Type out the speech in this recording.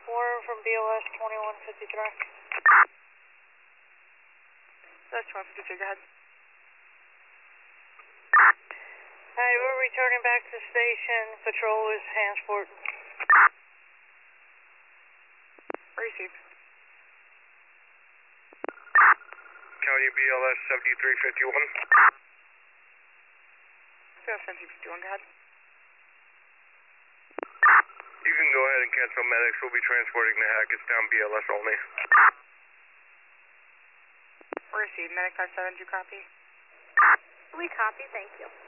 Warren from BLS 2153. That's 2153, go ahead. Hi, we're returning back to the station. Patrol is Hansport. Received. County BLS 7351. BLS 7351, go ahead. You can go ahead and cancel medics. We'll be transporting the Hackett's down BLS only. Received. Medic 572, copy. We copy, thank you.